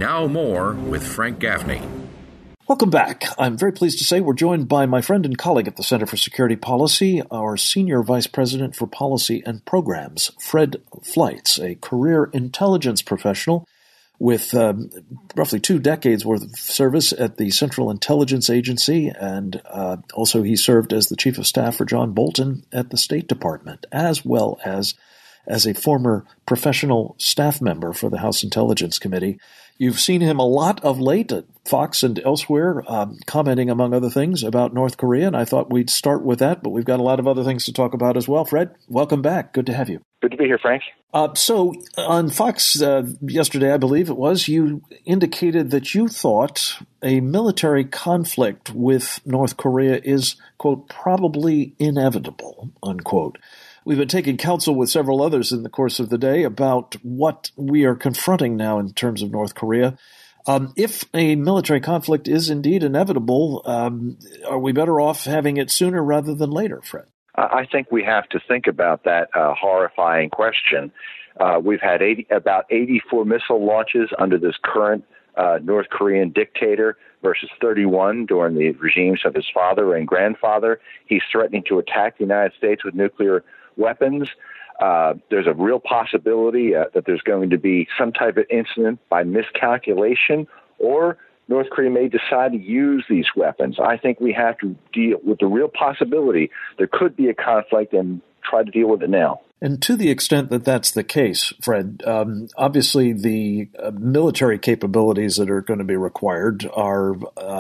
Now more with Frank Gaffney. Welcome back. I'm very pleased to say we're joined by my friend and colleague at the Center for Security Policy, our Senior Vice President for Policy and Programs, Fred Fleitz, a career intelligence professional with roughly 2 decades worth of service at the Central Intelligence Agency, and also he served as the Chief of Staff for John Bolton at the State Department, as well as a former professional staff member for the House Intelligence Committee. You've seen him a lot of late at Fox and elsewhere, commenting, among other things, about North Korea, and I thought we'd start with that, but we've got a lot of other things to talk about as well. Fred, welcome back. Good to have you. Good to be here, Frank. So on Fox yesterday, I believe it was, you indicated that you thought a military conflict with North Korea is, quote, probably inevitable, unquote. We've been taking counsel with several others in the course of the day about what we are confronting now in terms of North Korea. If a military conflict is indeed inevitable, are we better off having it sooner rather than later, Fred? I think we have to think about that horrifying question. We've had about 84 missile launches under this current North Korean dictator versus 31 during the regimes of his father and grandfather. He's threatening to attack the United States with nuclear weapons. There's a real possibility that there's going to be some type of incident by miscalculation, or North Korea may decide to use these weapons. I think we have to deal with the real possibility there could be a conflict and try to deal with it now. And to the extent that that's the case, Fred, obviously the military capabilities that are going to be required are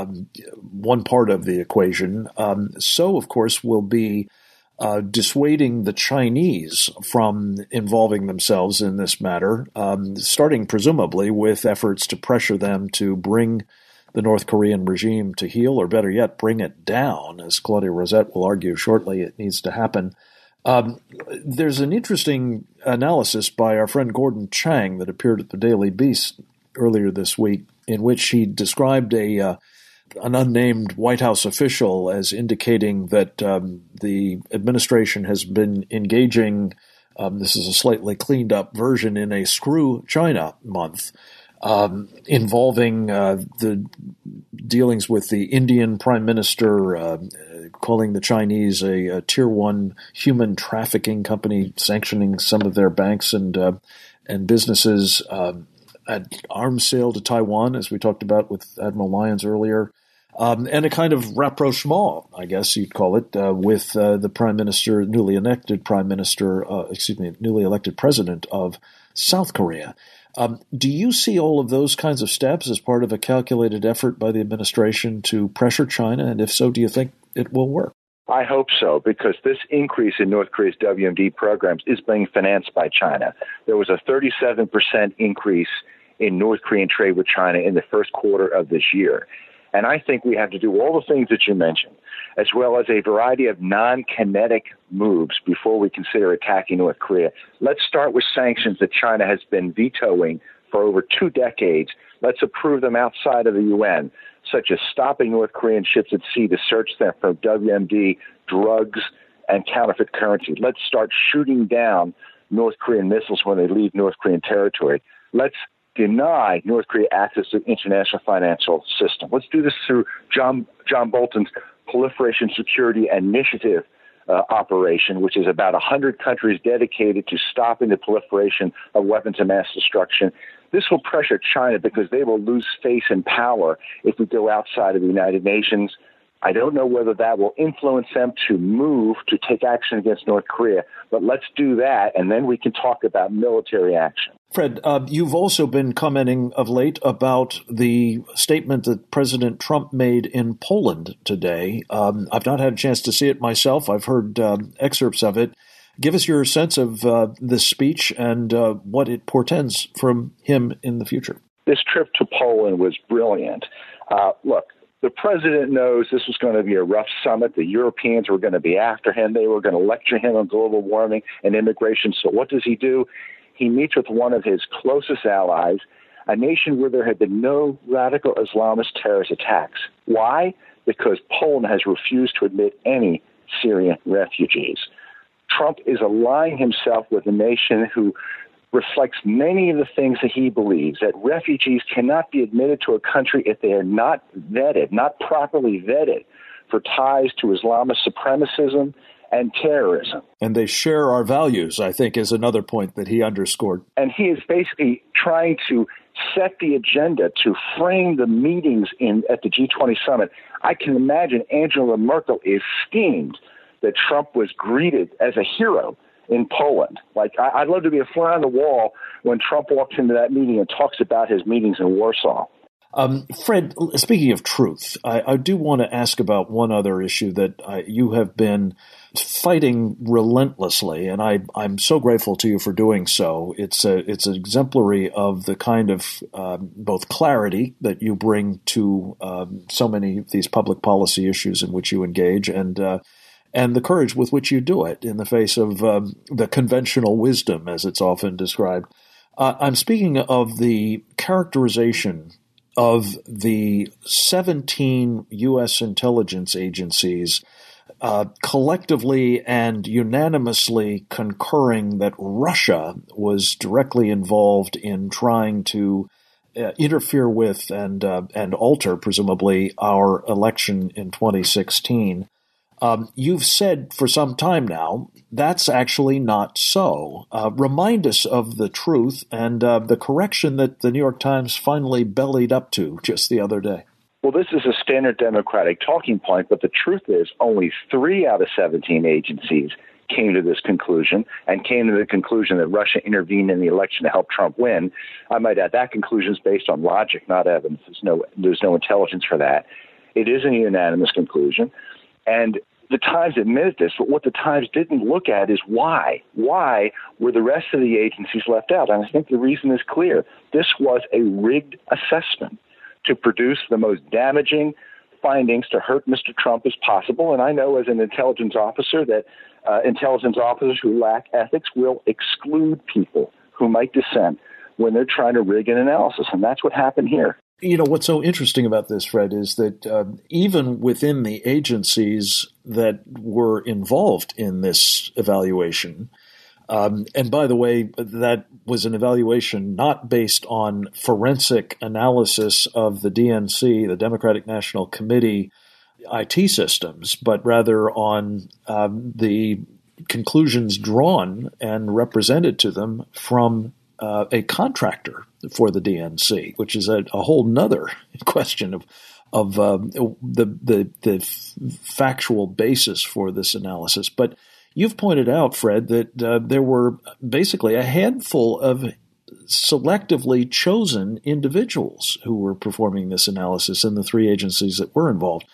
one part of the equation. So, of course, will be dissuading the Chinese from involving themselves in this matter, starting presumably with efforts to pressure them to bring the North Korean regime to heel, or better yet, bring it down. As Claudia Rosette will argue shortly, it needs to happen. There's an interesting analysis by our friend Gordon Chang that appeared at the Daily Beast earlier this week, in which he described an unnamed White House official as indicating that the administration has been engaging, this is a slightly cleaned up version, in a Screw China month, involving the dealings with the Indian Prime Minister, calling the Chinese a Tier 1 human trafficking company, sanctioning some of their banks and businesses, an arms sale to Taiwan, as we talked about with Admiral Lyons earlier, and a kind of rapprochement, I guess you'd call it, with the Prime Minister, newly elected President of South Korea. Do you see all of those kinds of steps as part of a calculated effort by the administration to pressure China? And if so, do you think it will work? I hope so, because this increase in North Korea's WMD programs is being financed by China. There was a 37% increase in North Korean trade with China in the first quarter of this year. And I think we have to do all the things that you mentioned, as well as a variety of non-kinetic moves before we consider attacking North Korea. Let's start with sanctions that China has been vetoing for over 2 decades. Let's approve them outside of the UN, such as stopping North Korean ships at sea to search them for WMD, drugs, and counterfeit currency. Let's start shooting down North Korean missiles when they leave North Korean territory. Let's deny North Korea access to the international financial system. Let's do this through John Bolton's Proliferation Security Initiative operation, which is about 100 countries dedicated to stopping the proliferation of weapons of mass destruction. This will pressure China because they will lose face and power if we go outside of the United Nations. I don't know whether that will influence them to move to take action against North Korea, but let's do that, and then we can talk about military action. Fred, you've also been commenting of late about the statement that President Trump made in Poland today. I've not had a chance to see it myself. I've heard excerpts of it. Give us your sense of this speech and what it portends from him in the future. This trip to Poland was brilliant. Look, the president knows this was going to be a rough summit. The Europeans were going to be after him. They were going to lecture him on global warming and immigration. So what does he do? He meets with one of his closest allies, a nation where there had been no radical Islamist terrorist attacks. Why? Because Poland has refused to admit any Syrian refugees. Trump is allying himself with a nation who reflects many of the things that he believes, that refugees cannot be admitted to a country if they are not vetted, not properly vetted for ties to Islamist supremacism and terrorism. And they share our values, I think, is another point that he underscored. And he is basically trying to set the agenda to frame the meetings at the G20 summit. I can imagine Angela Merkel is steamed that Trump was greeted as a hero in Poland. Like, I'd love to be a fly on the wall when Trump walks into that meeting and talks about his meetings in Warsaw. Fred, speaking of truth, I do want to ask about one other issue that you have been fighting relentlessly, and I'm so grateful to you for doing so. It's exemplary of the kind of both clarity that you bring to so many of these public policy issues in which you engage, and the courage with which you do it in the face of the conventional wisdom, as it's often described. I'm speaking of the characterization of the 17 U.S. intelligence agencies collectively and unanimously concurring that Russia was directly involved in trying to interfere with and alter, presumably, our election in 2016. You've said for some time now that's actually not so. Remind us of the truth and the correction that the New York Times finally bellied up to just the other day. Well, this is a standard Democratic talking point, but the truth is only 3 out of 17 agencies came to this conclusion and came to the conclusion that Russia intervened in the election to help Trump win. I might add that conclusion is based on logic, not evidence. There's no intelligence for that. It is a unanimous conclusion. And the Times admitted this, but what the Times didn't look at is why. Why were the rest of the agencies left out? And I think the reason is clear. This was a rigged assessment to produce the most damaging findings to hurt Mr. Trump as possible. And I know as an intelligence officer that intelligence officers who lack ethics will exclude people who might dissent when they're trying to rig an analysis. And that's what happened here. You know, what's so interesting about this, Fred, is that even within the agencies that were involved in this evaluation, and by the way, that was an evaluation not based on forensic analysis of the DNC, the Democratic National Committee, IT systems, but rather on the conclusions drawn and represented to them from a contractor for the DNC, which is a whole nother question of the factual basis for this analysis. But you've pointed out, Fred, that there were basically a handful of selectively chosen individuals who were performing this analysis in the 3 agencies that were involved.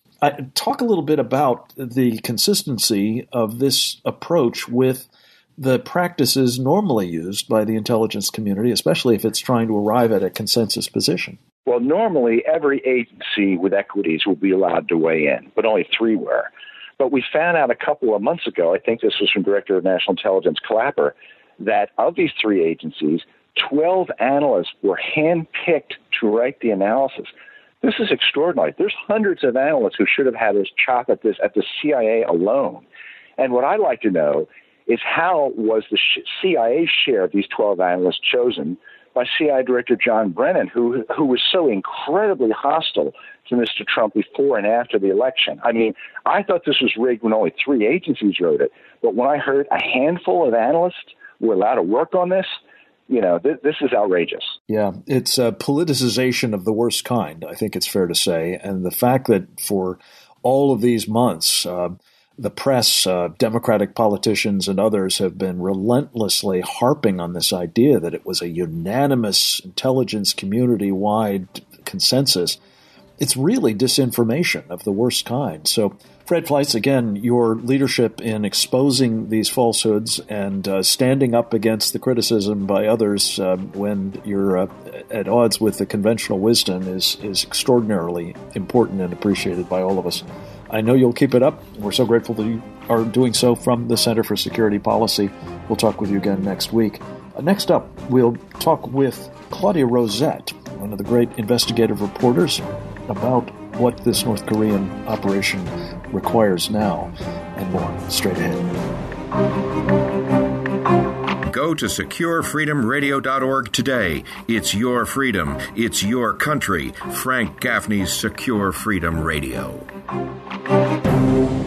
Talk a little bit about the consistency of this approach with the practices normally used by the intelligence community, especially if it's trying to arrive at a consensus position. Well, normally every agency with equities will be allowed to weigh in, but only 3 were. But we found out a couple of months ago, I think this was from Director of National Intelligence Clapper, that of these 3 agencies, 12 analysts were handpicked to write the analysis. This is extraordinary. There's hundreds of analysts who should have had this chop at the CIA alone. And what I'd like to know is how was the CIA share of these 12 analysts chosen by CIA Director John Brennan, who was so incredibly hostile to Mr. Trump before and after the election. I mean, I thought this was rigged when only 3 agencies wrote it. But when I heard a handful of analysts were allowed to work on this, you know, this is outrageous. Yeah, it's a politicization of the worst kind, I think it's fair to say. And the fact that for all of these months, the press, Democratic politicians and others have been relentlessly harping on this idea that it was a unanimous intelligence community-wide consensus. It's really disinformation of the worst kind. So, Fred Fleitz, again, your leadership in exposing these falsehoods and standing up against the criticism by others when you're at odds with the conventional wisdom is extraordinarily important and appreciated by all of us. I know you'll keep it up. We're so grateful that you are doing so from the Center for Security Policy. We'll talk with you again next week. Next up, we'll talk with Claudia Rosette, one of the great investigative reporters, about what this North Korean operation requires now and more straight ahead. Go Go to securefreedomradio.org today. It's your freedom. It's your country. Frank Gaffney's Secure Freedom Radio.